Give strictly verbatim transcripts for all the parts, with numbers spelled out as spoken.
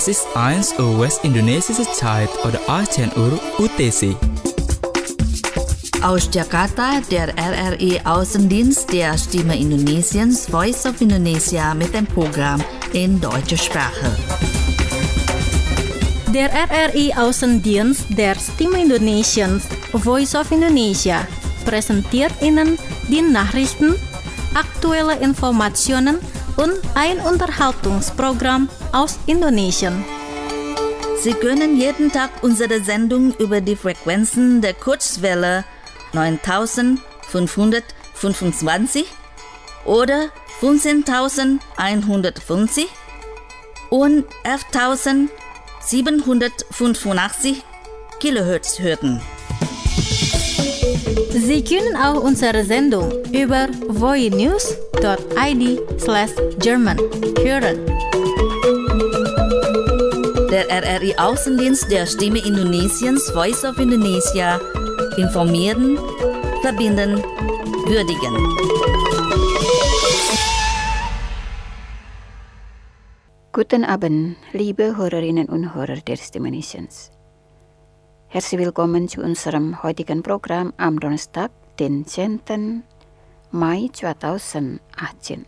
Es ist eins Uhr West-Indonesische Zeit oder achtzehn Uhr U T C. Aus Jakarta, der R R I Außendienst der Stimme Indonesiens Voice of Indonesia mit dem Programm in deutscher Sprache. Der R R I Außendienst der Stimme Indonesiens Voice of Indonesia präsentiert Ihnen die Nachrichten, aktuelle Informationen und ein Unterhaltungsprogramm aus Indonesien. Sie können jeden Tag unsere Sendung über die Frequenzen der Kurzwelle neuntausendfünfhundertfünfundzwanzig oder fünfzehntausendeinhundertfünfzig und elftausendsiebenhundertfünfundachtzig Kilohertz hören. Sie können auch unsere Sendung über voinews dot i d slash German hören. Der R R I Außendienst der Stimme Indonesiens Voice of Indonesia informieren, verbinden, würdigen. Guten Abend, liebe Hörerinnen und Hörer der Stimme Indonesiens. Herzlich willkommen zu unserem heutigen Programm am Donnerstag, den zehnten Mai zweitausendachtzehn.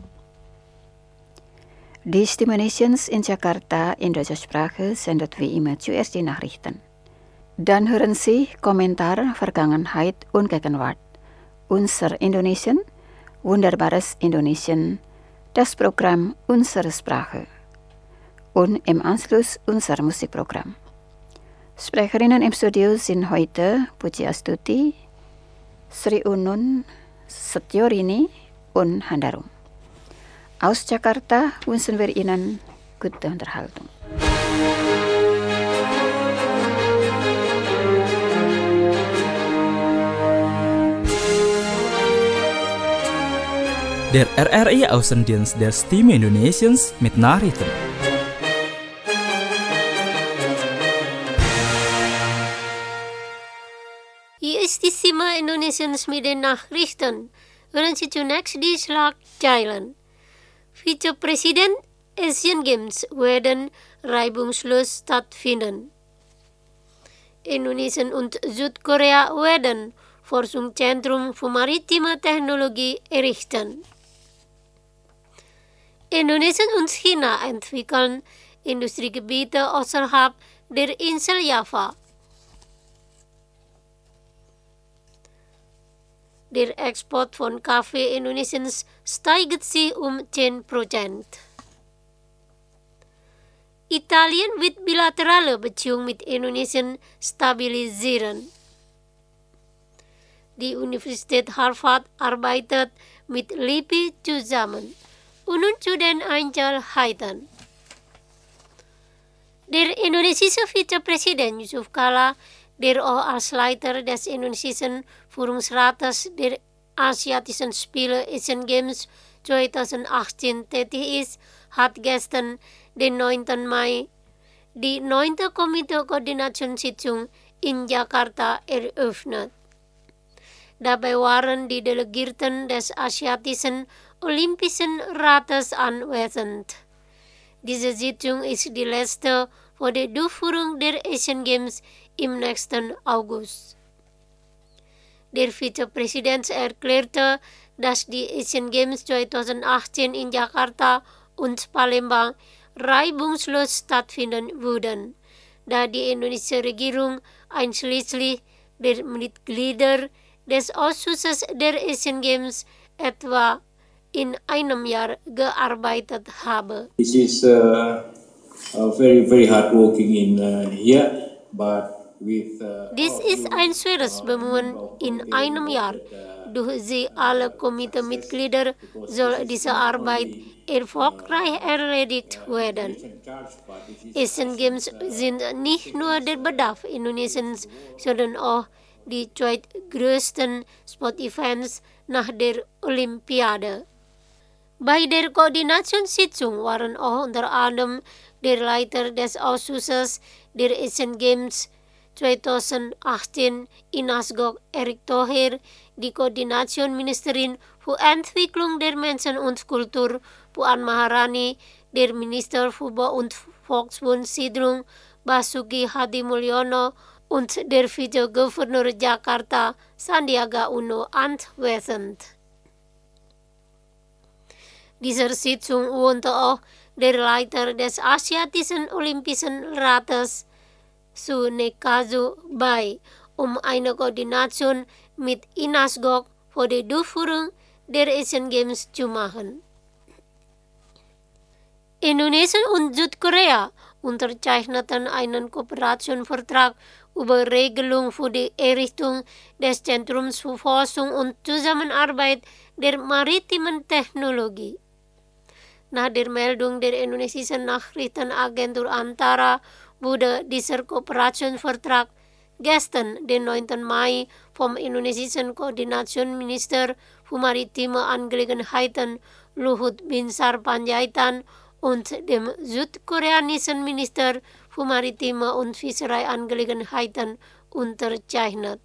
Die Stimme Indonesiens in Jakarta in deutscher Sprache sendet wie immer zuerst die Nachrichten. Dann hören Sie Kommentar Vergangenheit und Gegenwart. Unser Indonesien, wunderbares Indonesien, das Programm Unsere Sprache. Und im Anschluss unser Musikprogramm. Sprecherinnen im Studio sind heute Puji Astuti, Sri Unun, Setiorini und Handarum. Aus Jakarta wünschen wir Ihnen gute Unterhaltung. Der R R I Außendienst der Stimme Indonesiens mit Nachrichten. Hier ist die Stimme Indonesiens mit den Nachrichten. Hören Sie zunächst die Schlagzeilen. Vizepräsident Asian Games werden reibungslos stattfinden. Indonesien und Südkorea werden Forschungszentrum für maritime Technologie errichten. Indonesien und China entwickeln Industriegebiete außerhalb der Insel Java. Der Export von Kaffee Indonesiens steigt sich um zehn Prozent. Italien wird bilaterale Beziehungen mit Indonesien stabilisieren. Die Universität Harvard arbeitet mit L I P I zusammen. Und nun zu den Einzelheiten. Der indonesische Vizepräsident Yusuf Kala, der auch als Leiter des indonesischen Führungsrates der Asiatischen Spiele Asian Games zweitausendachtzehn tätig ist, hat gestern, den neunten Mai, die neunte Komitee-Koordinationssitzung in Jakarta eröffnet. Dabei waren die Delegierten des Asiatischen Olympischen Rates anwesend. Diese Sitzung ist die letzte vor der Durchführung der Asian Games im nächsten August. Der Vizepräsident erklärte, dass die Asian Games zweitausendachtzehn in Jakarta und Palembang reibungslos stattfinden würden, da die indonesische Regierung einschließlich der Mitglieder des Ausschusses der Asian Games etwa in einem Jahr gearbeitet habe. This is uh, uh, very very hard working in uh, here, but with. Uh, Dies ist ein schweres Bemühen in einem Jahr. Durch sie alle Komiteemitglieder soll diese Arbeit erfolgreich erledigt werden. Asian Games sind nicht nur der Bedarf Indonesiens, sondern auch die zweitgrößten Sportevents nach der Olympiade. Bei der Koordinationssitzung waren auch unter anderem der Leiter des Ausschusses der Asian Games zweitausendachtzehn in Asgog Erick Thohir, die Koordinationsministerin für Entwicklung der Menschen und Kultur Puan Maharani, der Minister für Bau und Volksbund Siedlung Basuki Hadimulyono und der Vize-Gouverneur Jakarta Sandiaga Uno anwesend. Dieser Sitzung wohnte auch der Leiter des Asiatischen Olympischen Rates Tsunekazu bei, um eine Koordination mit INASGOG für die Durchführung der Asian Games zu machen. Indonesien und Südkorea unterzeichneten einen Kooperationsvertrag über Regelung für die Errichtung des Zentrums für Forschung und Zusammenarbeit der maritimen Technologie. Nach der Meldung der indonesischen Nachrichtenagentur Antara wurde dieser Kooperationsvertrag gestern, den neunten Mai, vom indonesischen Koordinationsminister für maritime Angelegenheiten Luhut Binsar Panjaitan und dem südkoreanischen Minister für maritime und Fischereiangelegenheiten unterzeichnet.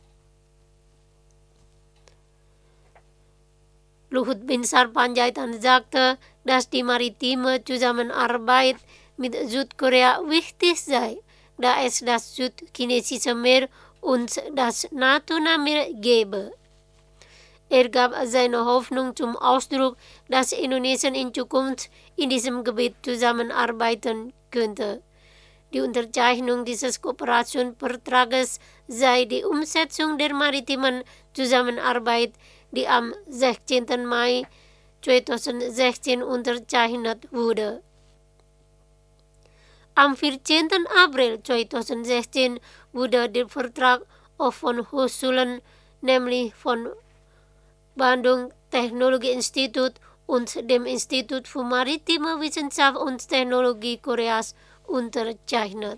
Luhut Binsar Panjaitan sagte, dass die maritime Zusammenarbeit mit Südkorea wichtig sei, da es das Südchinesische Meer und das Natuna-Meer gebe. Er gab seine Hoffnung zum Ausdruck, dass Indonesien in Zukunft in diesem Gebiet zusammenarbeiten könnte. Die Unterzeichnung dieses Kooperationsvertrages sei die Umsetzung der maritimen Zusammenarbeit, die am sechzehnten Mai zweitausendsechzehn unterzeichnet wurde. Am vierzehnten April zweitausendsechzehn wurde der Vertrag auch von Hochschulen, nämlich von Bandung Technologieinstitut und dem Institut für Maritime Wissenschaft und Technologie Koreas unterzeichnet.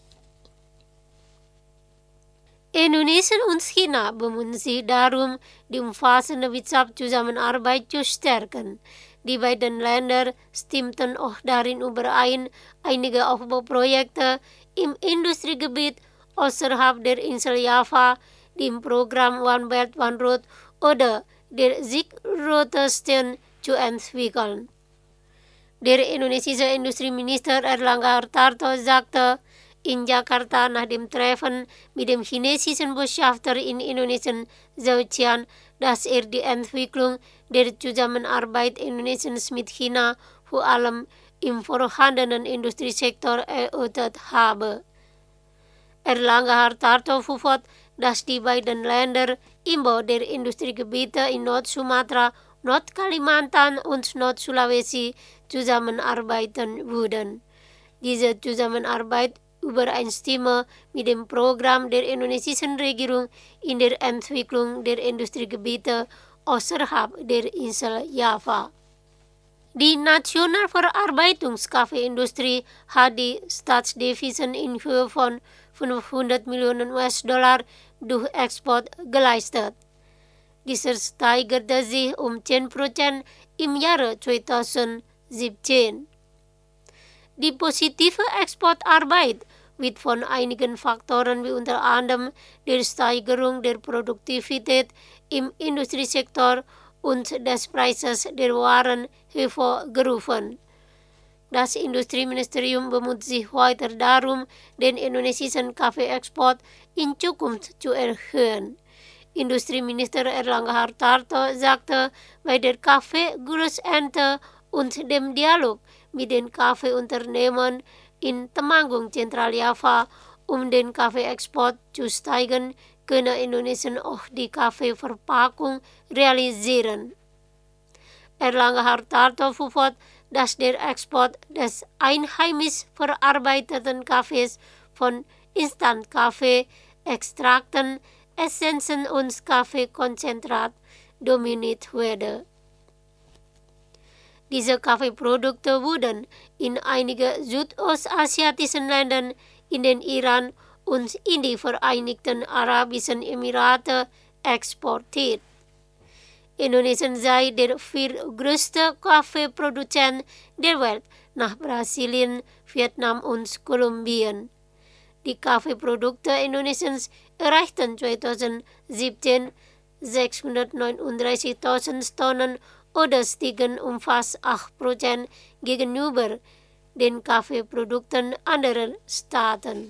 Indonesien und China bemühen sich darum, die umfassende Wirtschaftszusammenarbeit zu stärken. Die beiden Länder stimmten auch darin überein, einige Aufbauprojekte im Industriegebiet außerhalb der Insel Java, die im Programm One Belt One Road oder der Silk-Route-Stern zu entwickeln. Der indonesische Industrieminister Erlangga Hartarto sagte in Jakarta nach dem Treffen mit dem chinesischen Botschafter in Indonesien, Zhao Qian, dass er die Entwicklung der Zusammenarbeit Indonesiens mit China vor allem im vorhandenen Industriesektor erörtert habe. Erlangga Hartarto fuhr fort, dass die beiden Länder im Bau der Industriegebiete in Nord-Sumatra, Nord-Kalimantan und Nord-Sulawesi zusammenarbeiten würden. Diese Zusammenarbeit übereinstimme mit dem Programm der indonesischen Regierung in der Entwicklung der Industriegebiete außerhalb der Insel Java. Die Nationalverarbeitungskaffeeindustrie hat die Staatsdefiziten in Höhe von fünfhundert Millionen U S-Dollar durch Export geleistet. Dieser steigerte sich um zehn Prozent im Jahre zweitausendsiebzehn. Die positive Exportarbeit wird von einigen Faktoren wie unter anderem der Steigerung der Produktivität im Industriesektor und des Preises der Waren hervorgerufen. Das Industrieministerium bemüht sich weiter darum, den indonesischen Kaffeeexport in Zukunft zu erhöhen. Industrieminister Erlangga Hartarto sagte bei der Kaffeegroßernte und dem Dialog mit den Kaffeeunternehmen in Temanggung, Zentraljava, um den Kaffeeexport zu steigern, könne Indonesien auch die Kaffeeverpackung realisieren. Erlangga Hartarto fuhr fort, dass der Export des einheimisch verarbeiteten Kaffees von Instant-Kaffee, Extrakten, Essenzen und Kaffeekonzentrat dominiert werde. Diese Kaffeeprodukte wurden in einige südostasiatischen Ländern, in den Iran und in die Vereinigten Arabischen Emirate exportiert. Indonesien sei der viertgrößte Kaffeeproduzent der Welt nach Brasilien, Vietnam und Kolumbien. Die Kaffeeprodukte Indonesiens erreichten zweitausendsiebzehn sechshundertneununddreißigtausend Tonnen oder stiegen um fast acht Prozent gegenüber den kaffeeprodukten anderer Staaten.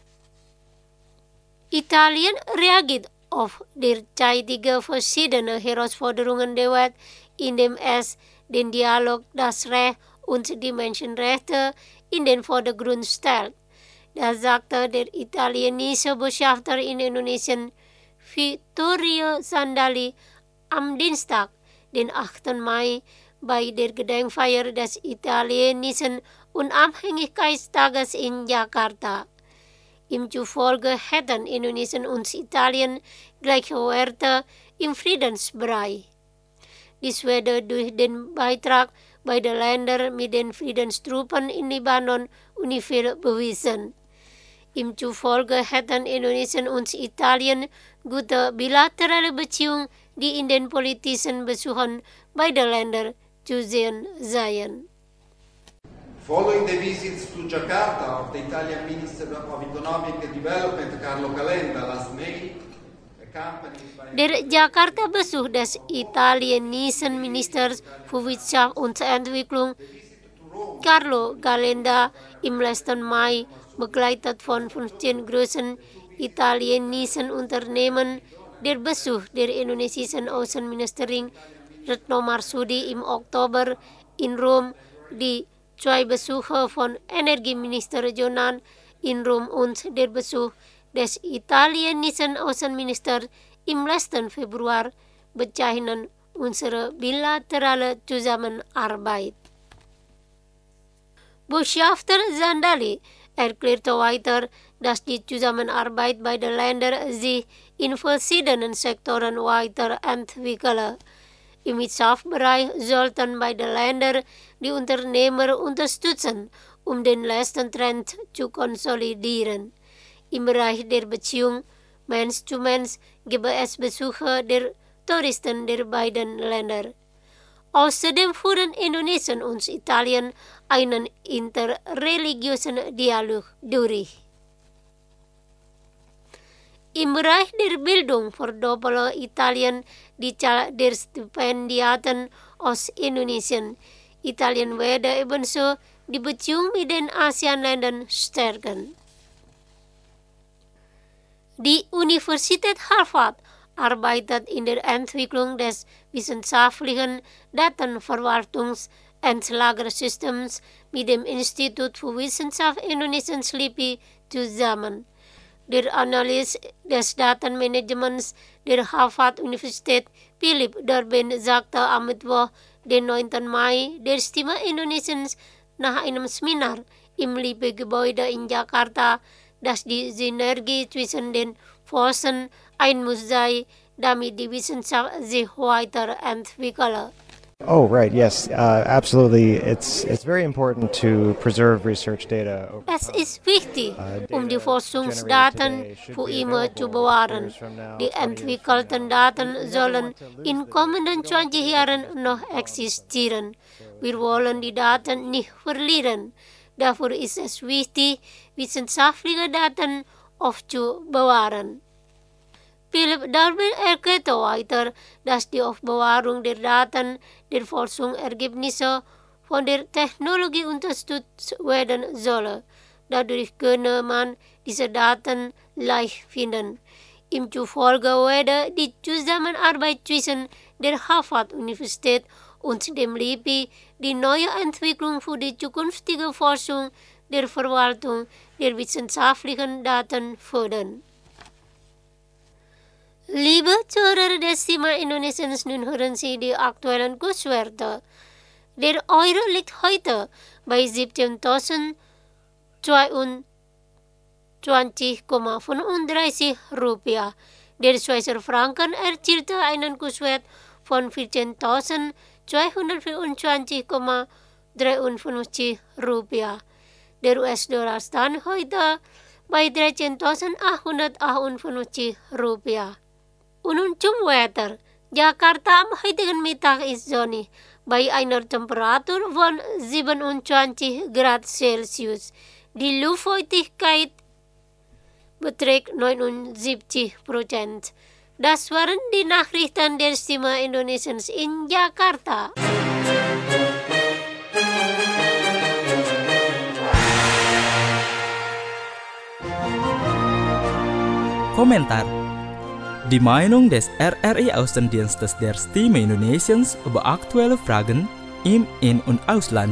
Italien reagiert auf derzeitige verschiedene Herausforderungen der Welt, indem es den Dialog, das Recht und die Menschenrechte in den Vordergrund stellt. Das sagte der italienische Botschafter in Indonesien Vittorio Sandali am Dienstag, den achten Mai, bei der Gedenkfeier des italienischen Unabhängigkeitstages in Jakarta. Ihm zufolge hätten Indonesien und Italien gleiche Werte im Friedensbereich. Dies werde durch den Beitrag beider Länder mit den Friedenstruppen in Libanon ungefähr bewiesen. Ihm zufolge hätten Indonesien und Italien gute bilaterale Beziehungen, die in den politischen Besuchen beider Länder zu sehen seien. Following the visits to Jakarta of the Italian Minister of Economic Development, Carlo Calenda, last May, accompanied by... Der Jakarta-Besuch des italienischen Ministers für Wirtschaft und Entwicklung, Carlo Calenda, im letzten Mai, begleitet von fünfzehn größten italienischen Unternehmen, der Besuch der indonesischen Außenministerin Retno Marsudi im Oktober in Rom, die zwei Besuche von Energieminister Jonan in Rom und der Besuch des italienischen Außenministers im letzten Februar bezeichnen unsere bilaterale Zusammenarbeit. Botschafter Sandali erklärte weiter, dass die Zusammenarbeit beider Länder sich in verschiedenen Sektoren weiterentwickle. Im Wirtschaftsbereich sollten beide Länder die Unternehmer unterstützen, um den letzten Trend zu konsolidieren. Im Bereich der Beziehung Mensch zu Mensch gebe es Besuche der Touristen der beiden Länder. Außerdem führen Indonesien und Italien einen interreligiösen Dialog durch. Im Bereich der Bildung verdoppele Italien die Zahl der Stipendiaten aus Indonesien. Italien werde ebenso die Beziehung mit den ASEAN-Ländern stärken. Die Universität Harvard arbeitet in der Entwicklung des wissenschaftlichen Datenverwaltungs- und Lagersystems mit dem Institut für Wissenschaft Indonesiens L I P I zusammen. Der Analyst des Datenmanagements der Harvard-Universität Philip Durbin sagte am Mittwoch, den neunten Mai, der Stimme Indonesiens nach einem Seminar im L I P I-Gebäude in Jakarta, dass die Synergie zwischen den Forschern ein Muss sei, damit die Wissenschaft sich weiterentwickle. Oh, right, yes, uh, absolutely. It's it's very important to preserve research data. Es ist wichtig, um die Forschungsdaten für immer zu bewahren. Die entwickelten Daten sollen in kommenden zwanzig Jahren noch existieren. Wir wollen die Daten nicht verlieren. Dafür ist es wichtig, wissenschaftliche Daten aufzubewahren. Philip Durbin erklärte weiter, dass die Aufbewahrung der Daten der Forschungsergebnisse von der Technologie unterstützt werden solle. Dadurch könne man diese Daten leicht finden. Ihm zufolge werde die Zusammenarbeit zwischen der Harvard-Universität und dem L I P I die neue Entwicklung für die zukünftige Forschung der Verwaltung der wissenschaftlichen Daten fördern. Liebe Zuhörer des Stimme Indonesiens, nun hören Sie die aktuellen Kurswerte. Der Euro liegt heute bei siebzehntausendzweiundzwanzig Komma fünfunddreißig Rupiah. Der Schweizer Franken erzielte einen Kurswert von vierzehntausendzweihundertvierundzwanzig Komma dreiundfünfzig Rupiah. Der U S-Dollar stand heute bei dreizehntausendachthundertachtundfünfzig Rupiah. Und nun zum Wetter. Jakarta am heutigen Mittag ist sonnig, bei einer Temperatur von siebenundzwanzig Grad Celsius. Die Luftfeuchtigkeit beträgt neunundsiebzig Prozent. Das waren die Nachrichten der Stimme Indonesiens in Jakarta. komentar. Die Meinung des R R I-Außendienstes der Stimme Indonesiens über aktuelle Fragen im In- und Ausland.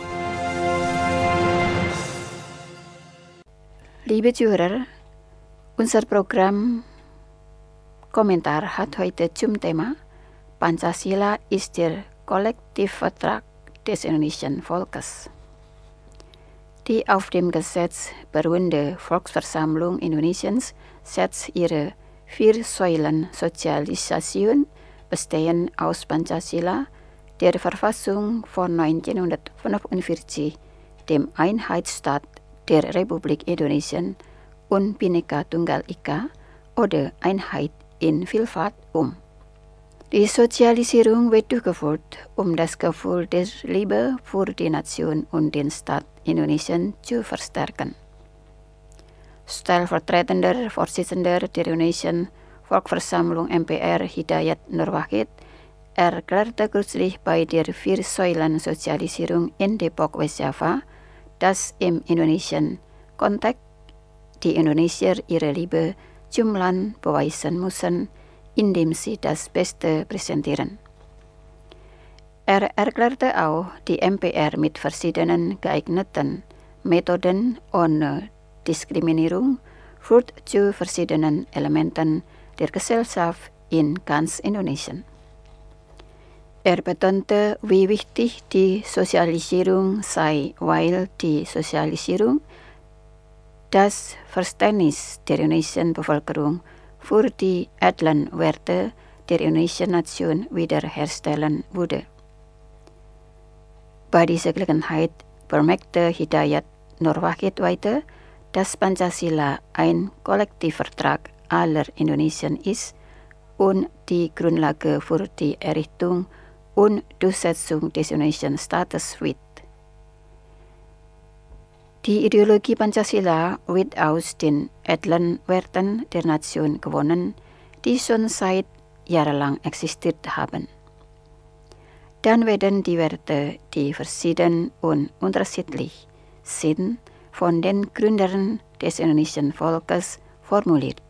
Liebe Zuhörer, unser Programm Kommentar hat heute zum Thema Pancasila ist der Kollektivvertrag des indonesischen Volkes. Die auf dem Gesetz beruhende Volksversammlung Indonesiens setzt ihre vier Säulen Sozialisation bestehen aus Pancasila, der Verfassung von neunzehnhundertfünfundvierzig, dem Einheitsstaat der Republik Indonesien und Bhinneka Tunggal Ika oder Einheit in Vielfalt um. Die Sozialisierung wird durchgeführt, um das Gefühl der Liebe für die Nation und den Staat Indonesien zu verstärken. Stellvertretender Vorsitzender der Indonesischen Volksversammlung M P R Hidayat Nur Wahid erklärte kürzlich bei der Vier-Säulen-Sozialisierung in Depok, Westjava, dass im indonesischen Kontext die Indonesier ihre Liebe zum Land beweisen müssen, indem sie das Beste präsentieren. Er erklärte auch, die M P R mit verschiedenen geeigneten Methoden ohne Diskriminierung führt zu verschiedenen Elementen der Gesellschaft in ganz Indonesien. Er betonte, wie wichtig die Sozialisierung sei, weil die Sozialisierung das Verständnis der indonesischen Bevölkerung für die edlen Werte der indonesischen Nation wiederherstellen würde. Bei dieser Gelegenheit bemerkte Hidayat Nur Wahid weiter, dass Pancasila ein Kollektivvertrag aller Indonesier ist und die Grundlage für die Errichtung und Durchsetzung des indonesischen Staates wird. Die Ideologie Pancasila wird aus den edlen Werten der Nation gewonnen, die schon seit jahrelang existiert haben. Dann werden die Werte, die verschieden und unterschiedlich sind, von den Gründern des indonesischen Volkes formuliert.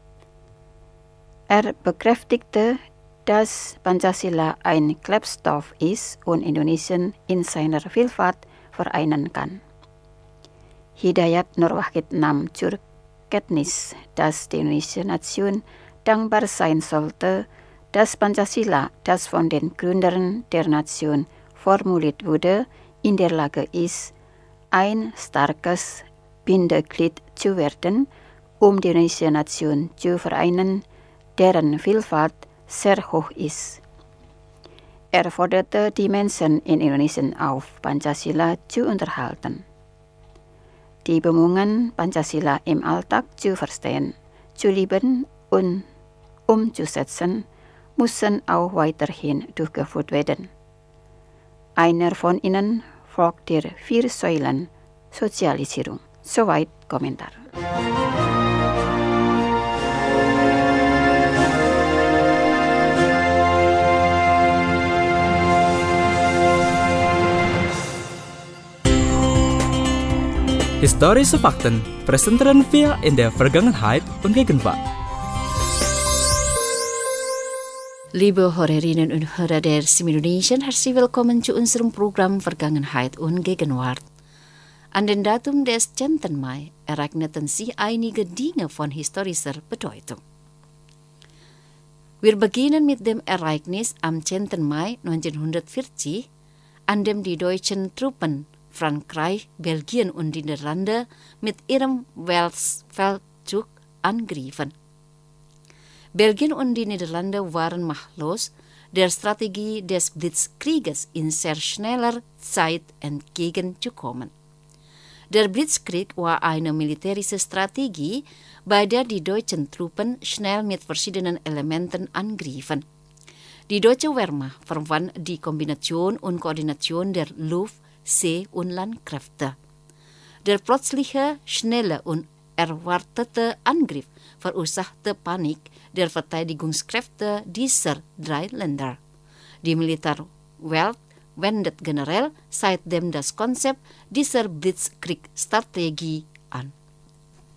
Er bekräftigte, dass Pancasila ein Klebstoff ist und Indonesien in seiner Vielfalt vereinen kann. Hidayat Nur Wahid nahm zur Kenntnis, dass die indonesische Nation dankbar sein sollte, dass Pancasila, das von den Gründern der Nation formuliert wurde, in der Lage ist, ein starkes Bindeglied zu werden, um die indonesische Nation zu vereinen, deren Vielfalt sehr hoch ist. Er forderte die Menschen in Indonesien auf, Pancasila zu unterhalten. Die Bemühungen, Pancasila im Alltag zu verstehen, zu lieben und umzusetzen, müssen auch weiterhin durchgeführt werden. Einer von ihnen folgt der vier Säulen Sozialisierung. Soweit Kommentar. Historische Fakten präsentieren wir in der Vergangenheit und Gegenwart. Liebe Hörerinnen und Hörer der Stimme Indonesien, herzlich willkommen zu unserem Programm Vergangenheit und Gegenwart. An den Datum des zehnten Mai ereigneten sich einige Dinge von historischer Bedeutung. Wir beginnen mit dem Ereignis am zehnten Mai neunzehnhundertvierzig, an dem die deutschen Truppen Frankreich, Belgien und die Niederlande mit ihrem Weltfeldzug angriffen. Belgien und die Niederlande waren machtlos, der Strategie des Blitzkrieges in sehr schneller Zeit entgegenzukommen. Der Blitzkrieg war eine militärische Strategie, bei der die deutschen Truppen schnell mit verschiedenen Elementen angriffen. Die deutsche Wehrmacht verband die Kombination und Koordination der Luft-, See- und Landkräfte. Der plötzliche, schnelle und erwartete Angriff verursachte Panik der Verteidigungskräfte dieser drei Länder. Die Militärwelt wendet generell seitdem das Konzept dieser Blitzkriegstrategie an.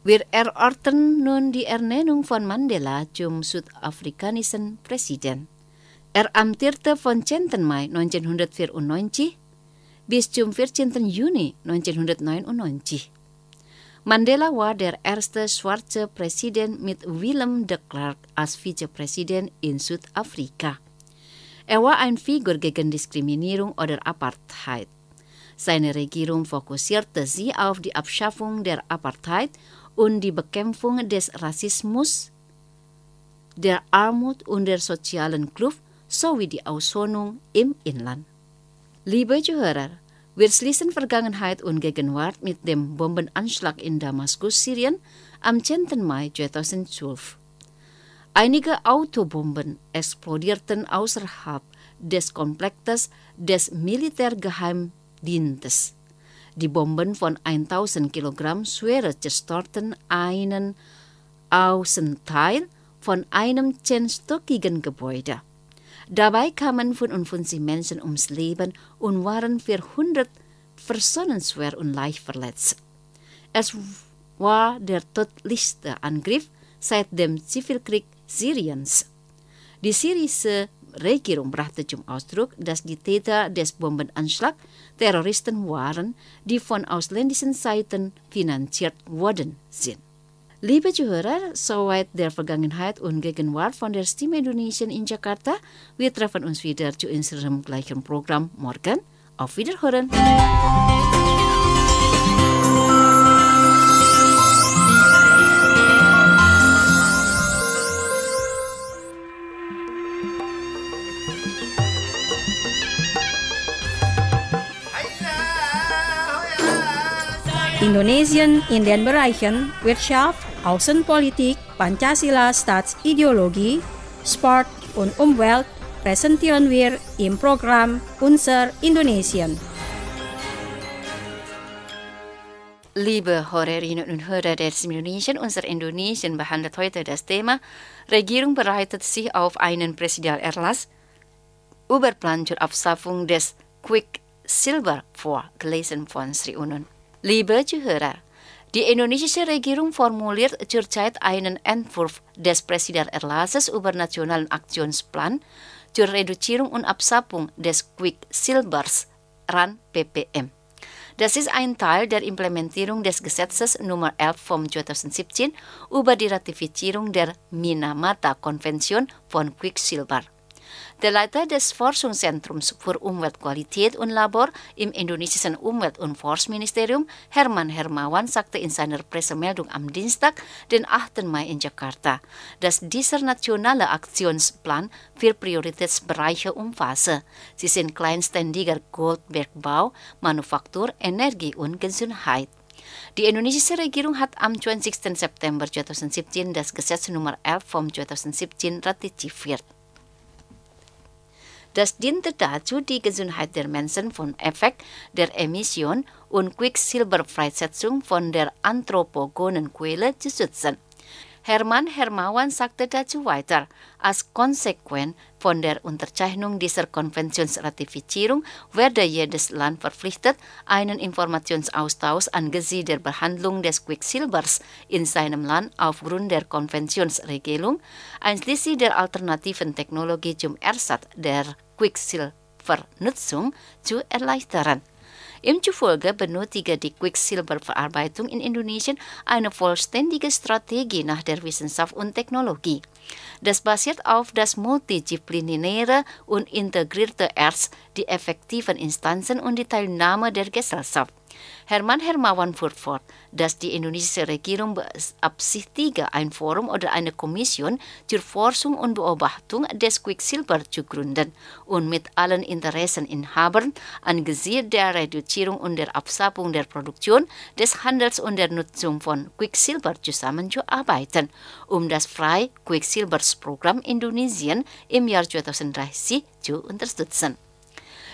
Wir erörtern nun die Ernennung von Mandela zum südafrikanischen Präsident. Er amtierte von zehnten Mai neunzehnhundertvierundneunzig bis zum vierzehnten Juni neunzehnhundertneunundneunzig. Mandela war der erste schwarze Präsident mit Willem de Klerk als Vizepräsident in Südafrika. Er war eine Figur gegen Diskriminierung oder Apartheid. Seine Regierung fokussierte sich auf die Abschaffung der Apartheid und die Bekämpfung des Rassismus, der Armut und der sozialen Kluft sowie die Aussonung im Inland. Liebe Zuhörer, wir schließen Vergangenheit und Gegenwart mit dem Bombenanschlag in Damaskus, Syrien am zehnten Mai zweitausendzwölf. Einige Autobomben explodierten außerhalb des Komplexes des Militärgeheimdienstes. Die Bomben von tausend Kilogramm Schwere zerstörten einen Außenteil von einem zehnstöckigen Gebäude. Dabei kamen fünfundfünfzig Menschen ums Leben und waren vierhundert Personen schwer und leicht verletzt. Es war der tödlichste Angriff seit dem Zivilkrieg Syriens. Die syrische Regierung brachte zum Ausdruck, dass die Täter des Bombenanschlags Terroristen waren, die von ausländischen Seiten finanziert worden sind. Liebe Zuhörer, soweit der Vergangenheit und Gegenwart von der Stimme Indonesien in Jakarta. Wir treffen uns wieder zu unserem gleichen Programm morgen. Auf Wiederhören. Indonesien in den Bereichen Wirtschaft, Außenpolitik, Pancasila Staatsideologie, Sport und Umwelt präsentieren wir im Programm Unser Indonesien. Liebe Hörerinnen und Hörer der Stimme Indonesien, unser Indonesien behandelt heute das Thema Regierung bereitet sich auf einen Präsidialerlass über Plan zur Abschaffung des Quicksilver vor, gelesen von Sri Unon. Liebe Zuhörer, die indonesische Regierung formuliert zurzeit einen Entwurf des Präsidialerlasses über Nationalen Aktionsplan zur Reduzierung und Abschaffung des Quicksilbers, R A N P P M. Das ist ein Teil der Implementierung des Gesetzes Nummer elf vom zweitausendsiebzehn über die Ratifizierung der Minamata-Konvention von Quicksilber. Der Leiter des Forschungszentrums für Umweltqualität und Labor im indonesischen Umwelt- und Forstministerium, Herman Hermawan, sagte in seiner Pressemeldung am Dienstag, den achten Mai in Jakarta, dass dieser nationale Aktionsplan vier Prioritätsbereiche umfasse. Sie sind kleinständiger Goldbergbau, Manufaktur, Energie und Gesundheit. Die indonesische Regierung hat am zwanzigsten September zweitausendsiebzehn das Gesetz Nummer elf vom zweitausendsiebzehn ratifiziert. Das diente dazu, die Gesundheit der Menschen von Effekt der Emission und Quecksilberfreisetzung von der anthropogonen Quelle zu schützen. Herman Hermawan sagte dazu weiter, als Konsequenz von der Unterzeichnung dieser Konventionsratifizierung werde jedes Land verpflichtet, einen Informationsaustausch angesichts der Behandlung des Quecksilbers in seinem Land aufgrund der Konventionsregelung, einschließlich der alternativen Technologie zum Ersatz der Quecksilbernutzung, zu erleichtern. Ihm zufolge benötige die Quecksilberverarbeitung in Indonesien eine vollständige Strategie nach der Wissenschaft und Technologie. Das basiert auf das multidisziplinäre und integrierte Erz, die effektiven Instanzen und die Teilnahme der Gesellschaft. Herman Hermawan fuhr fort, dass die indonesische Regierung beabsichtige, ein Forum oder eine Kommission zur Forschung und Beobachtung des Quecksilber zu gründen und mit allen Interesseninhabern angesichts der Reduzierung und der Abschaffung der Produktion, des Handels und der Nutzung von Quecksilber zusammenzuarbeiten, um das Frei-Quecksilbers-Programm Indonesien im Jahr zweitausenddreißig zu unterstützen.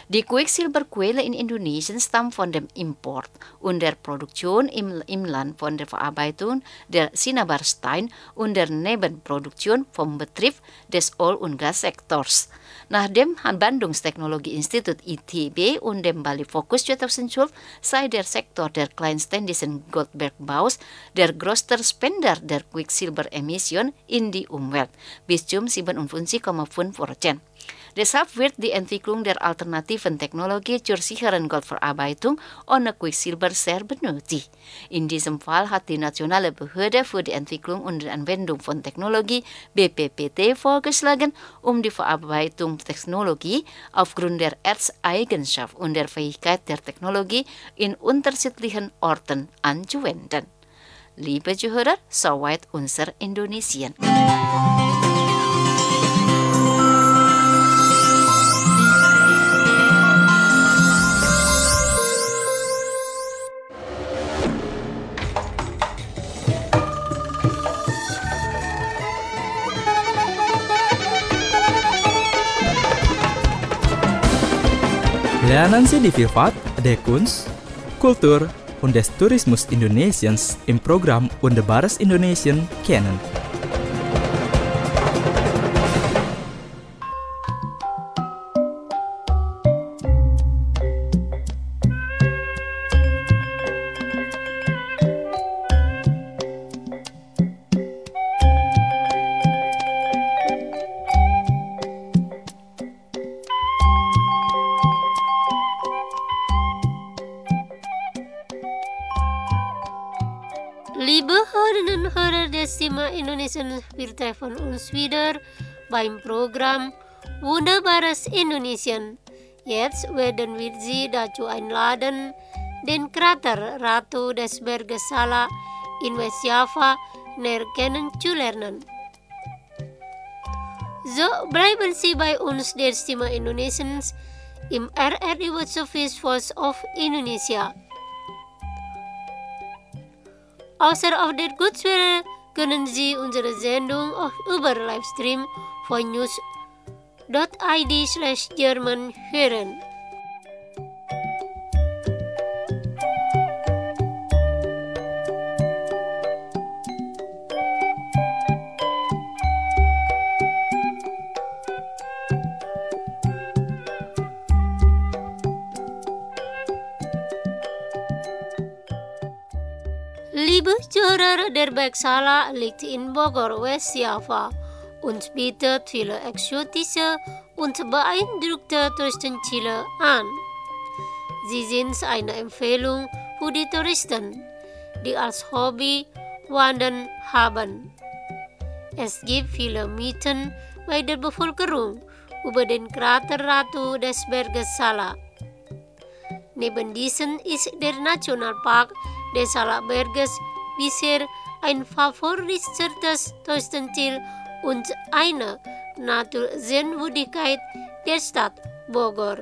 Die Quecksilberquelle in Indonesien stammt von dem Import und der Produktion im, im Land von der Verarbeitung der Cinnabarstein und der Nebenproduktion vom Betrieb des Öl- und Gassektors. Nach dem Bandungstechnologie-Institut I T B und dem Bali Fokus zweitausendzwölf sei der Sektor der kleinständischen Goldbergbaus der größte Spender der Quecksilberemission in die Umwelt, bis zum siebenundfünfzig Komma fünf Prozent. Deshalb wird die Entwicklung der alternativen Technologie zur sicheren Goldverarbeitung ohne Quecksilber sehr benötigt. In diesem Fall hat die Nationale Behörde für die Entwicklung und Anwendung von Technologie B P P T vorgeschlagen, um die Verarbeitungstechnologie aufgrund der Erzeigenschaft und der Fähigkeit der Technologie in unterschiedlichen Orten anzuwenden. Liebe Zuhörer, soweit unser Indonesien. Lernen Sie die Vielfalt der Kunst, Kultur und des Tourismus Indonesiens im Programm Wunderbares Indonesien kennen. Liebe Hörerinnen und Hörer des Thema Indonesien, wir treffen uns wieder beim Programm Wunderbares Indonesien. Jetzt werden wir Sie dazu einladen, den Krater Ratu des Berges Sala in West Java näher kennenzulernen. So bleiben Sie bei uns der Stimme Indonesiens im R R I World Service Voice of Indonesia. Außer auf der Kurzwelle können Sie unsere Sendung auch über Livestream von news dot i d slash German hören. Liebe Zuhörer, der Berg Sala liegt in Bogor, West Java und bietet viele exotische und beeindruckende Touristenziele an. Sie sind eine Empfehlung für die Touristen, die als Hobby wandern haben. Es gibt viele Mythen bei der Bevölkerung über den Krater Ratu des Berges Sala. Neben diesen ist der Nationalpark des Salaberges bisher ein favorisiertes Touristenziel und eine Natursehenswürdigkeit der Stadt Bogor.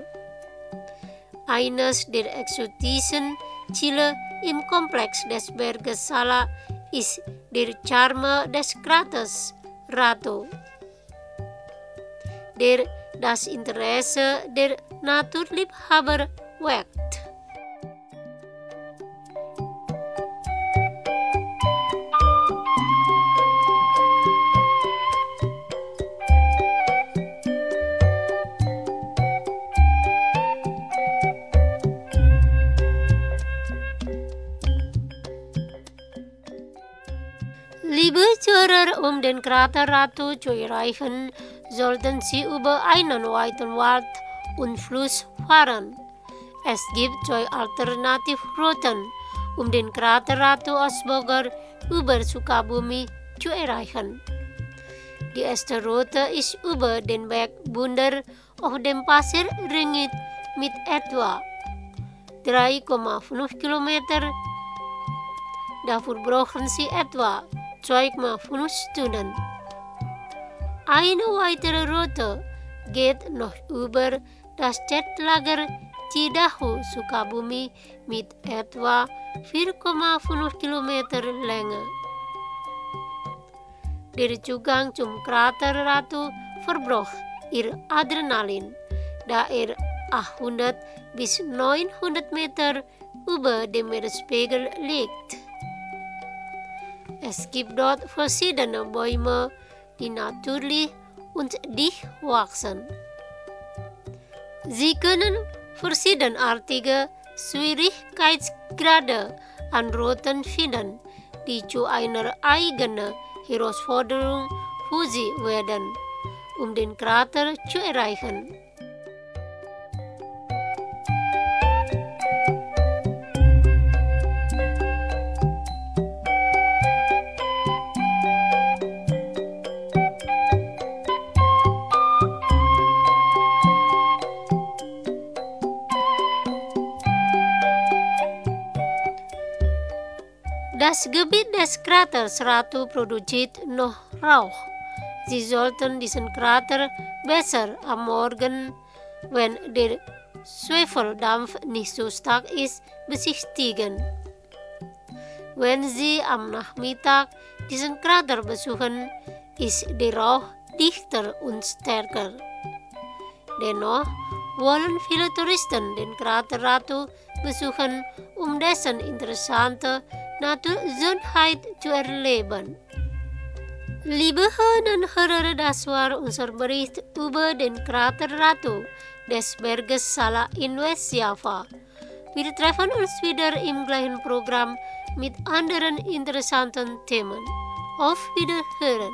Eines der exotischen Ziele im Komplex des Berges Sala ist der Charme des Kraters Ratu, der das Interesse der Naturliebhaber weckt. Liebe Zuhörer, um den Krater Ratu zu erreichen, sollten Sie über einen weiten Wald und Fluss fahren. Es gibt zwei Alternativrouten, um den Krater Ratu aus Bogor über Sukabumi zu erreichen. Die erste Route ist über den Berg Bunder auf dem Pasir Ringit mit etwa drei Komma fünf Kilometer. Dafür brauchen Sie etwa zwei Komma fünf Stunden. Eine weitere Route geht noch über das Zeltlager Cidahu Sukabumi mit etwa vier Komma fünf Kilometer Länge. Der Zugang zum Krater Ratu verbraucht Ihr Adrenalin, da er achthundert bis neunhundert Meter über dem Meeresspiegel liegt. Es gibt dort verschiedene Bäume, die natürlich und dicht wachsen. Sie können verschiedenartige Schwierigkeitsgrade an Routen finden, die zu einer eigenen Herausforderung für sie werden, um den Krater zu erreichen. Das Gebiet des Kraters Ratu produziert noch Rauch. Sie sollten diesen Krater besser am Morgen, wenn der Schwefeldampf nicht so stark ist, besichtigen. Wenn Sie am Nachmittag diesen Krater besuchen, ist der Rauch dichter und stärker. Dennoch wollen viele Touristen den Krater Ratu besuchen, um dessen interessante Naturschönheit zu erleben. Liebe Hörerinnen und Hörer, das war unser Bericht über den Krater Ratu des Berges Sala in Westjava. Wir treffen uns wieder im gleichen Programm mit anderen interessanten Themen. Auf Wiederhören!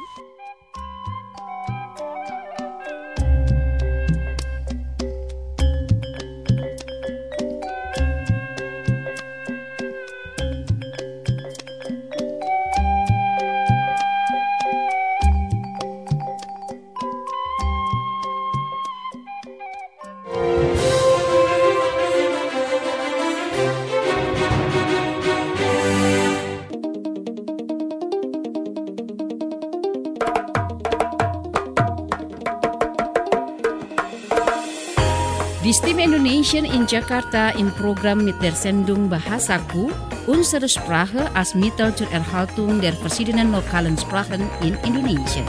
Die Stimme Indonesian in Jakarta im Programm mit der Sendung Bahasaku, unsere Sprache als Mittel zur Erhaltung der verschiedenen lokalen Sprachen in Indonesia.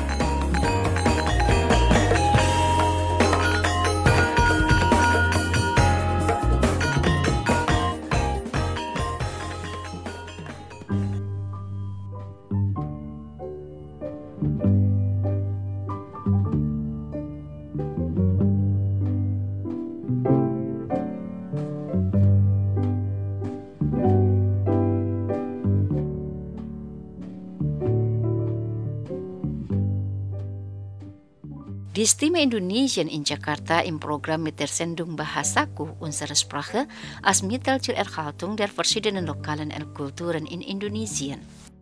Die Stimme Indonesian in Jakarta im Programm mit der Sendung Bahasaku, unsere Sprache, als Mittel zur Erhaltung der verschiedenen lokalen Kulturen in Indonesien.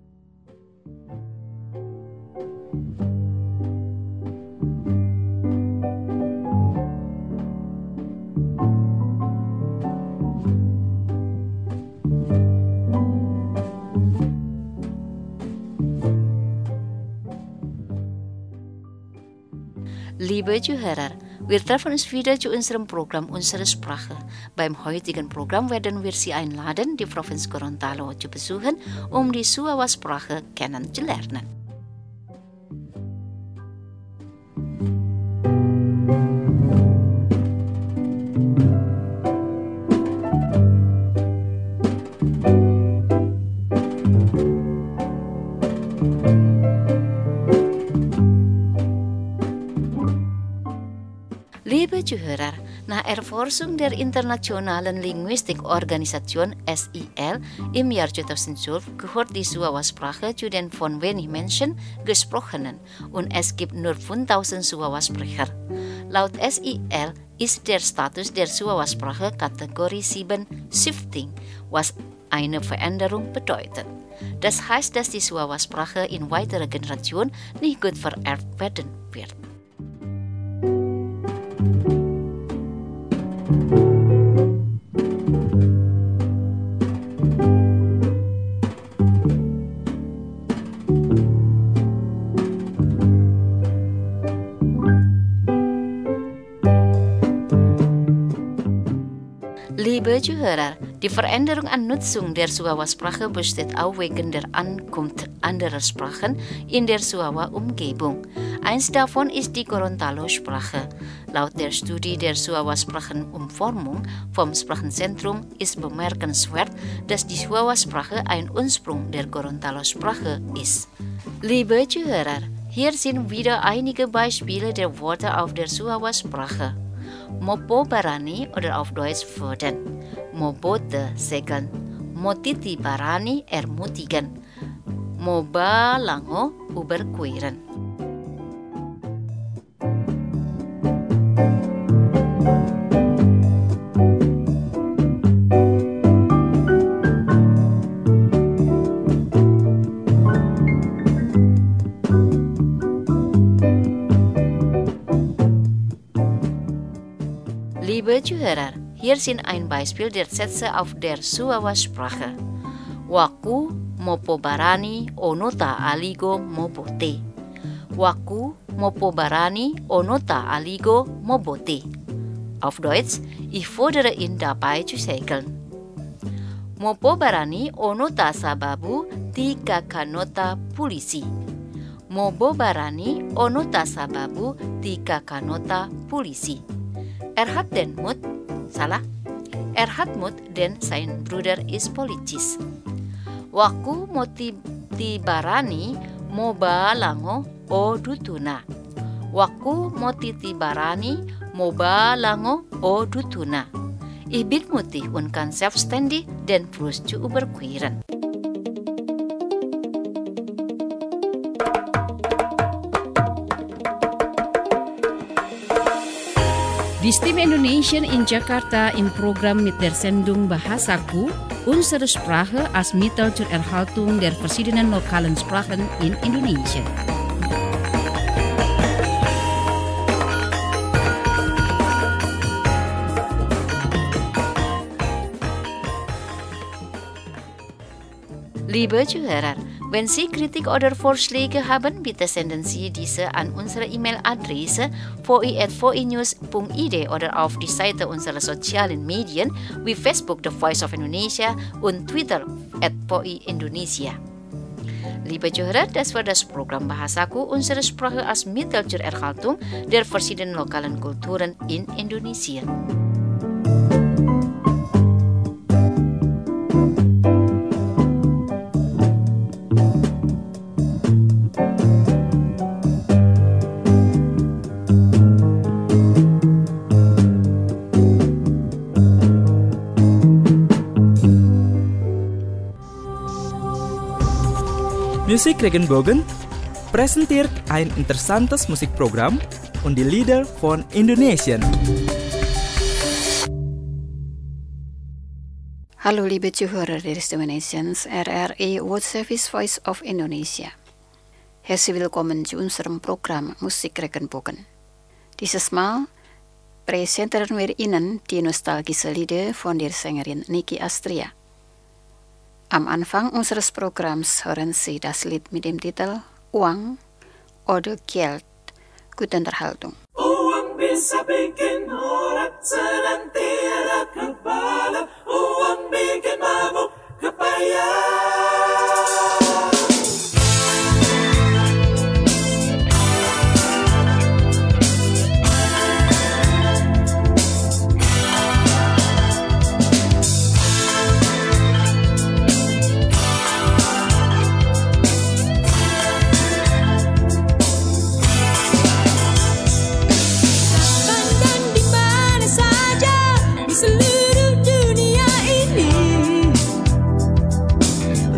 Liebe Zuhörer, wir treffen uns wieder zu unserem Programm Unsere Sprache. Beim heutigen Programm werden wir Sie einladen, die Provinz Gorontalo zu besuchen, um die Suawa-Sprache kennenzulernen. Liebe Zuhörer, nach Erforschung der Internationalen Linguistikorganisation S I L im Jahr zweitausendzwölf gehört die Suawa-Sprache zu den von wenig Menschen gesprochenen und es gibt nur fünftausend Suawa-Sprecher. Laut S I L ist der Status der Suawa-Sprache Kategorie sieben Shifting, was eine Veränderung bedeutet. Das heißt, dass die Suawa-Sprache in weiterer Generation nicht gut vererbt werden wird. Liebe Zuhörer, die Veränderung an Nutzung der Suawa-Sprache besteht auch wegen der Ankunft anderer Sprachen in der Suawa-Umgebung. Eins davon ist die Gorontalo-Sprache. Laut der Studie der Suawa-Sprachen-Umformung vom Sprachenzentrum ist bemerkenswert, dass die Suawa-Sprache ein Ursprung der Gorontalo-Sprache ist. Liebe Zuhörer, hier sind wieder einige Beispiele der Worte auf der Suawa-Sprache. Mopo barani oder auf Deutsch fördern, mobote segern, motiti barani ermutigen, moba lango überqueren. Liebe Zuhörer, hier sind ein Beispiel der Sätze auf der Suawa-Sprache. Waku mopo barani onota aligo mobote. Waku mopo barani onota aligo mobote. Auf Deutsch, ich fordere ihn dabei zu segeln. Mopo barani onota sababu tika kanota polisi. Mobo barani onota sababu tika kanota polisi. Er hat den Mut, salah, er hat Mut, denn sein Bruder ist Polizist. Waku moti barani moba lango o dutuna. Waku moti barani moba lango o dutuna. Ich bin mutig und kann selbstständig den Fluss zu überqueren. Die Stimme Indonesian in Jakarta im Programm mit der Sendung Bahasaku, unsere Sprache als Mittel zur Erhaltung der verschiedenen lokalen Sprachen in Indonesia. Liebe Zuhörer, wenn Sie Kritik oder Vorschläge haben, bitte senden Sie diese an unsere E-Mail-Adresse v i at v i news punkt i d oder auf die Seite unserer sozialen Medien wie Facebook The Voice of Indonesia und Twitter at v i Indonesia. Liebe Zuhörer, das war das Programm Bahasaku, unsere Sprache als Mittel zur Erhaltung der verschiedenen lokalen Kulturen in Indonesia. Musik Regenbogen präsentiert ein interessantes Musikprogramm und die Lieder von Indonesien. Hallo liebe Zuhörer des Indonesians R R I World Service Voice of Indonesia. Herzlich willkommen zu unserem Programm Musik Regenbogen. Dieses Mal präsentieren wir Ihnen die nostalgische Lieder von der Sängerin Nicky Astria. Am Anfang unseres Programms hören Sie das Lied mit dem Titel Uang oder Geld. Gute Unterhaltung. Uang bisa bikin orang senang tiada kepala. Uang bikin mabuk kepayang. Seluruh dunia ini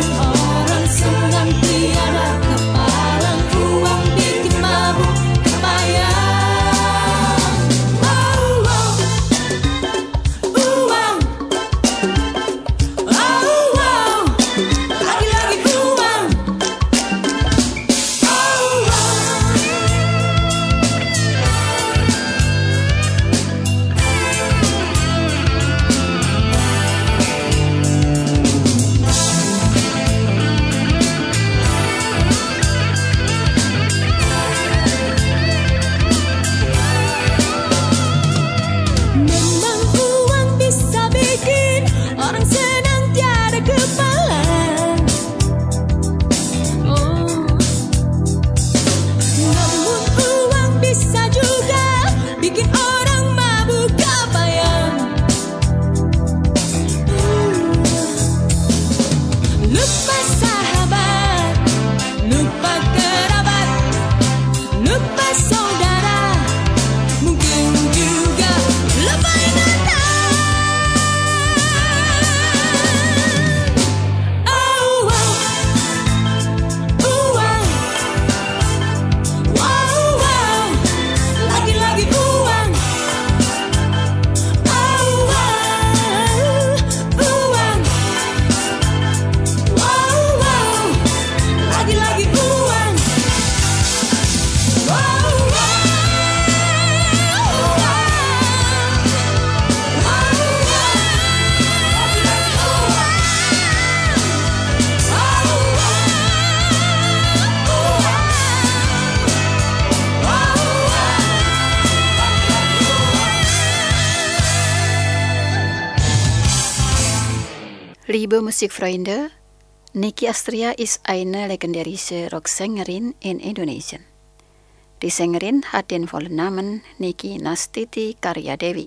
Liebe Musikfreunde, Nicky Astria ist eine legendarische Rocksängerin in Indonesien. Die Sängerin hat den vollen Namen Nicky Nastiti Karyadewi.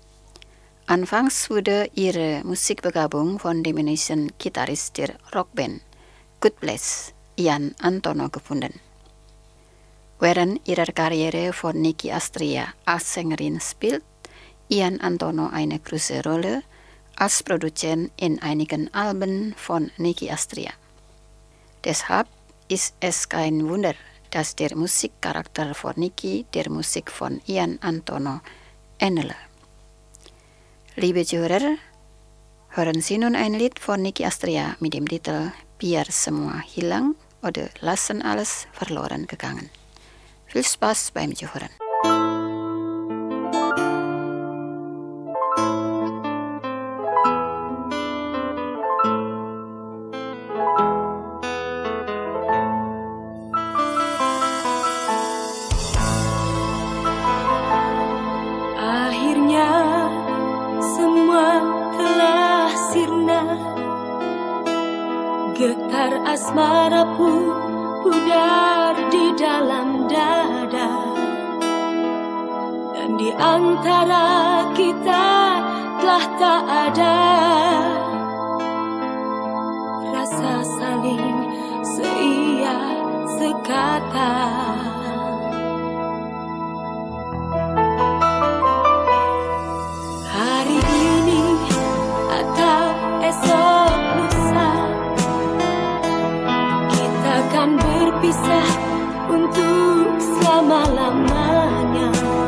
Anfangs wurde ihre Musikbegabung von dem Indonesian Gitarrist der Rockband Good Bless, Ian Antono, gefunden. Während ihrer Karriere von Nicky Astria als Sängerin spielt Ian Antono eine große Rolle als Produzent in einigen Alben von Nicky Astria. Deshalb ist es kein Wunder, dass der Musikcharakter von Nicky der Musik von Ian Antono ähnelt. Liebe Zuhörer, hören Sie nun ein Lied von Nicky Astria mit dem Titel Biar Semua Hilang oder Lassen alles verloren gegangen. Viel Spaß beim Zuhören. Getar asmara pun pudar di dalam dada, dan di antara kita telah tak ada rasa saling seia sekata. Hari ini atau esok lusa akan berpisah untuk selama-lamanya,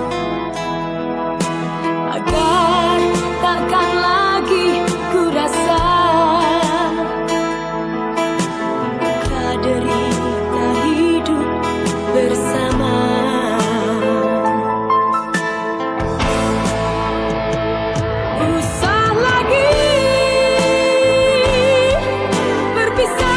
agar takkan lagi ku rasa duka derita hidup bersama. Usah lagi berpisah,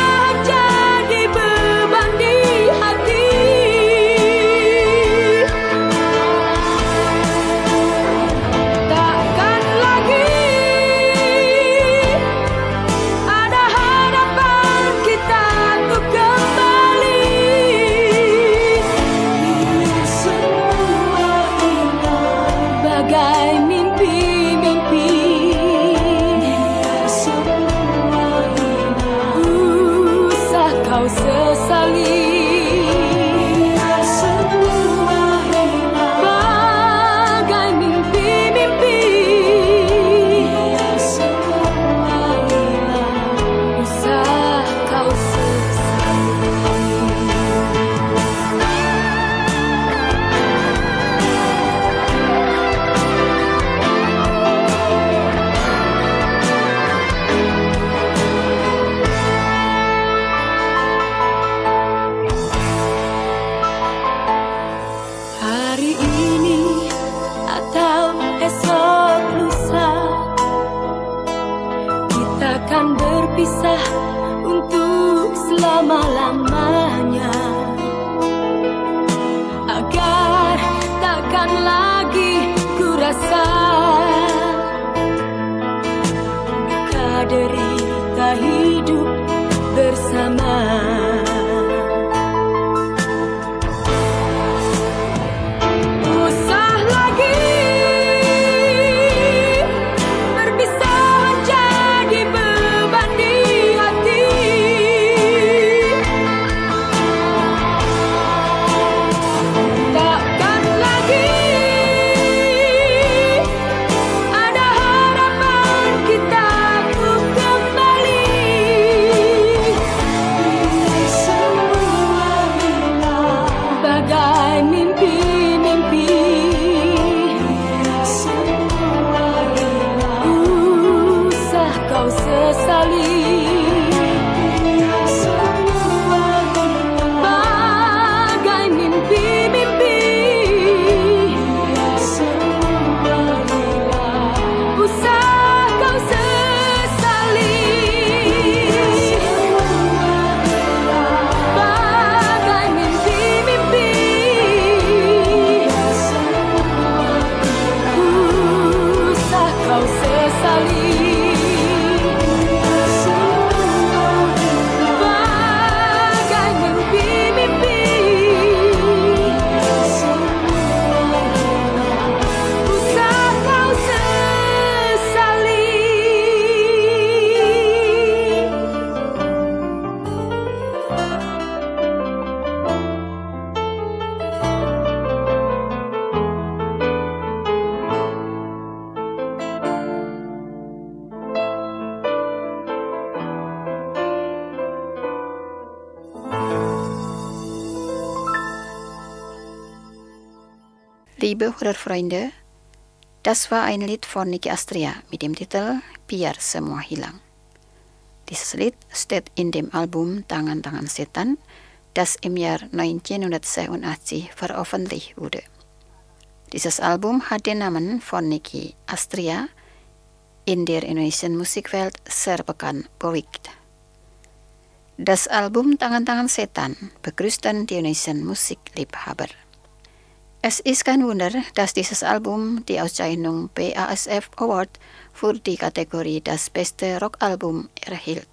selama-lamanya, agar takkan lagi ku rasa duka derita hidup bersama. Liebe Hörerfreunde, das war ein Lied von Nicky Astria mit dem Titel Biar Semua Hilang. Dieses Lied steht in dem Album Tangan-Tangan Setan, das im Jahr neunzehnhundertsiebenundachtzig veröffentlicht wurde. Dieses Album hat den Namen von Nicky Astria, in der indonesischen Musikwelt sehr bekannt bewegt. Das Album Tangan-Tangan Setan begrüßten die indonesischen Musikliebhaber. Es ist kein Wunder, dass dieses Album die Auszeichnung B A S F Award für die Kategorie das beste Rockalbum erhielt.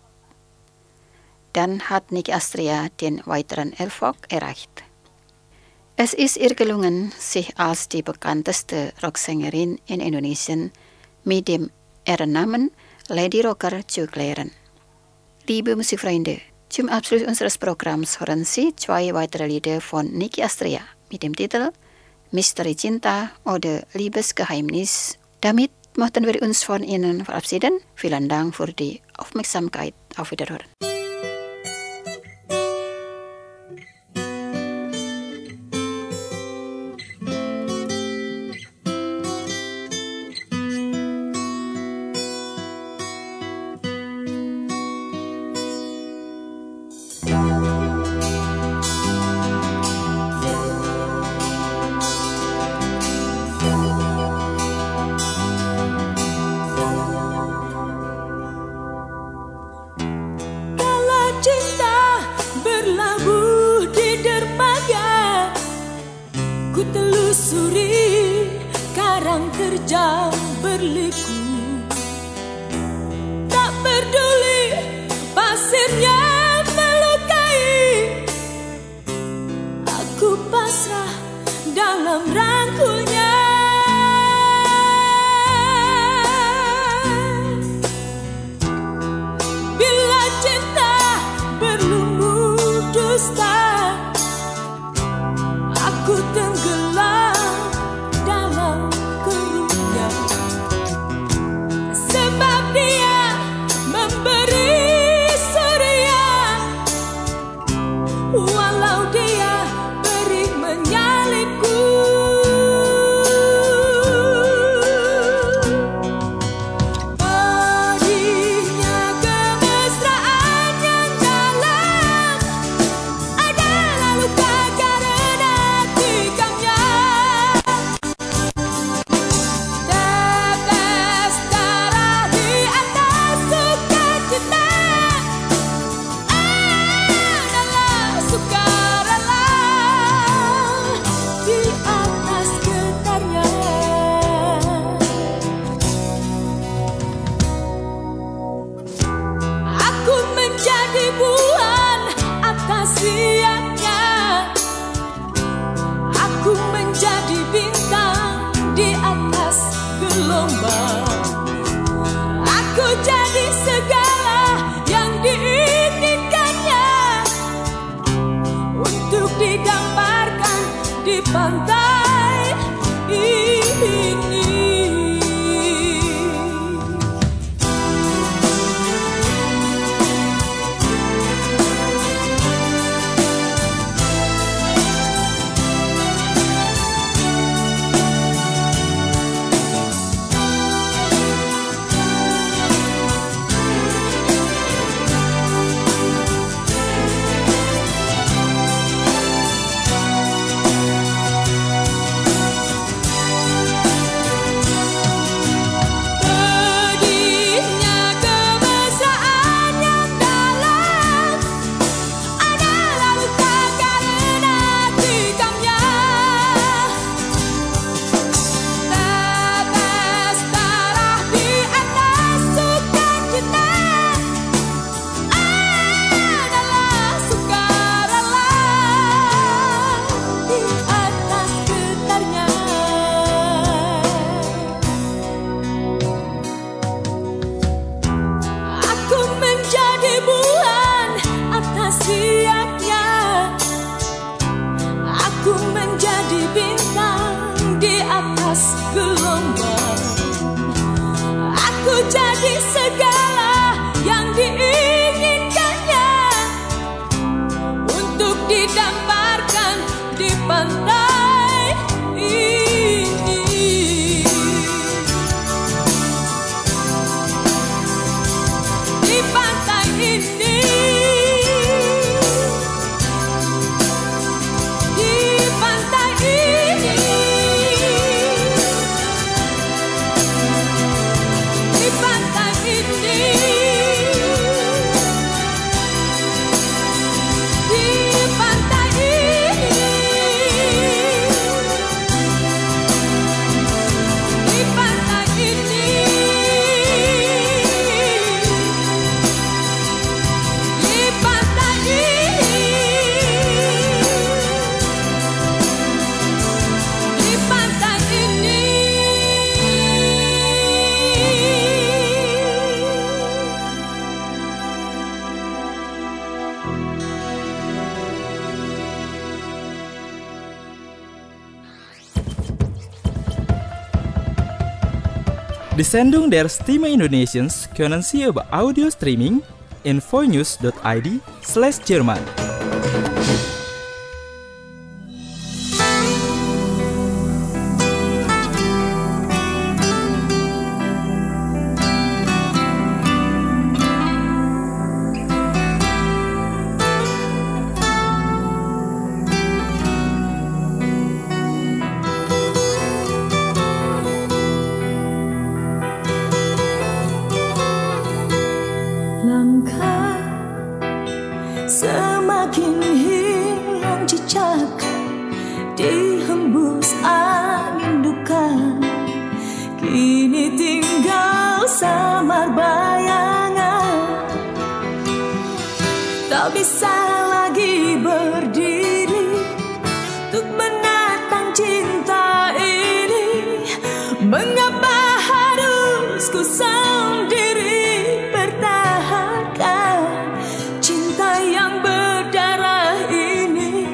Dann hat Nicky Astria den weiteren Erfolg erreicht. Es ist ihr gelungen, sich als die bekannteste Rocksängerin in Indonesien mit dem Ehrennamen Lady Rocker zu klären. Liebe Musikfreunde, zum Abschluss unseres Programms hören Sie zwei weitere Lieder von Nicky Astria mit dem Titel Misteri Cinta oder Liebesgeheimnis. Damit möchten wir uns von Ihnen verabschieden. Vielen Dank für die Aufmerksamkeit. Auf Wiederhören. Terjang berliku, tak peduli pasirnya melukai, aku pasrah dalam rangkulnya. Bila cinta berlumur dusta, aku tenggelam dalam kerumnya. Sebab dia memberi surya Die Sendung der Stimme Indonesiens können Sie über Audio Streaming in voinews dot i d slash Jerman. Semakin hilang jejak, dihembus angin duka. Kini tinggal samar bayangan, tak bisa lagi berdiri untuk menatang cinta ini. Mengapa harus ku sendiri pertahankan cinta yang berdarah ini?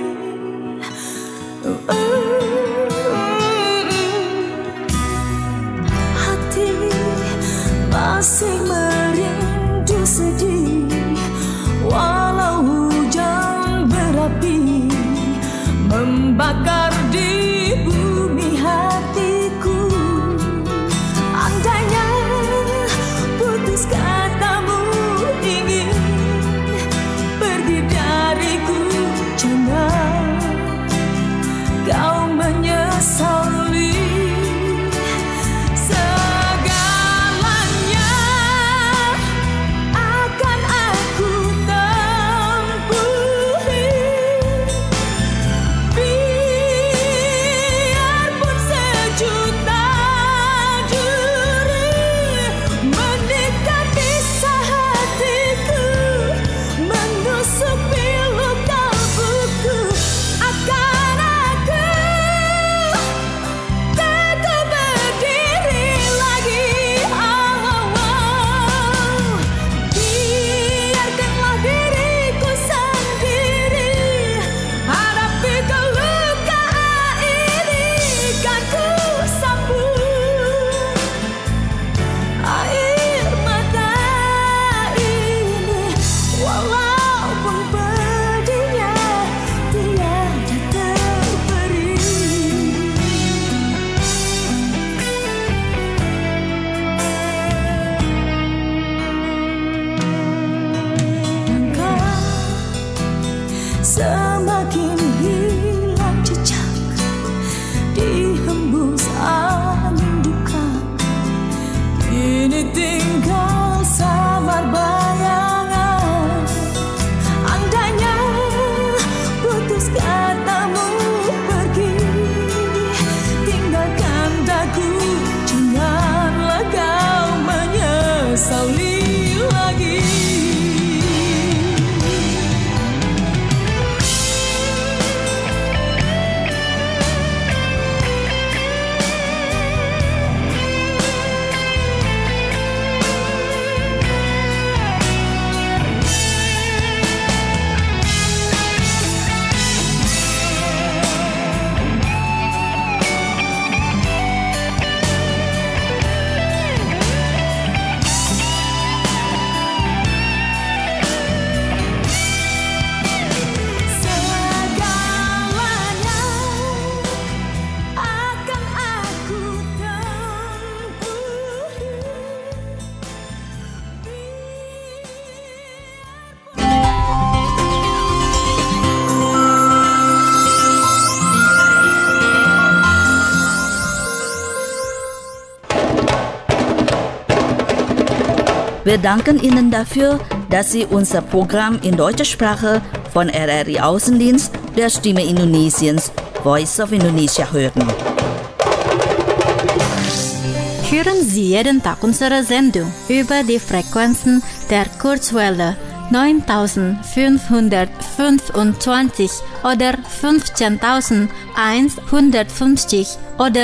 Hati masih merindu sedih, walau hujan berapi membakar di bumi hatiku. Andainya putus katamu ingin pergi dariku, jangan kau menyesali segalanya. Akan aku tempuhi, biarpun sejuta duri menikam pisah hatiku, menusuk pilu kalbuku. Akan aku tetap berdiri lagi. Oh, oh, oh. Biarkanlah diriku sendiri hadapi kelukaan ini. Kan ku sambut air mata ini, walaupun pedihnya tiada terberi. Langkah semakin hilang jejak, dihembus angin duka. Kini tinggal samar bayangan. Andainya putus katamu pergi, tinggalkan daku, janganlah kau menyesali lagi. Segalanya akan aku tempuhi. Wir danken Ihnen dafür, dass Sie unser Programm in deutscher Sprache von R R I Außendienst der Stimme Indonesiens, Voice of Indonesia hören. Hören Sie jeden Tag unsere Sendung über die Frequenzen der Kurzwelle neuntausendfünfhundertfünfundzwanzig oder fünfzehntausendeinhundertfünfzig oder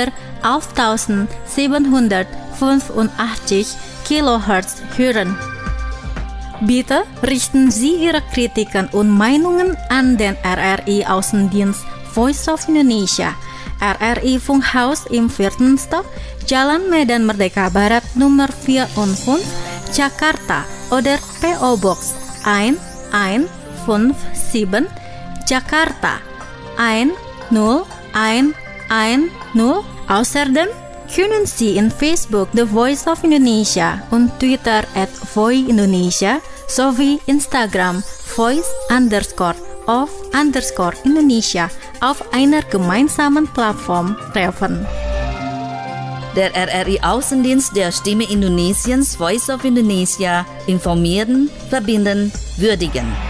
elftausendsiebenhundertfünfundachtzig Kilohertz hören. Bitte richten Sie Ihre Kritiken und Meinungen an den R R I Außendienst Voice of Indonesia. R R I Funkhaus im Viertenstock, Jalan Medan Merdeka Barat nomor vierundfünfzig, Jakarta, oder P O Box eins eins fünf sieben, Jakarta eins null eins eins null. Außerdem können Sie in Facebook The Voice of Indonesia und Twitter at Voi Indonesia sowie Instagram Voice underscore of underscore Indonesia auf einer gemeinsamen Plattform treffen. Der R R I Außendienst der Stimme Indonesiens Voice of Indonesia informieren, verbinden, würdigen.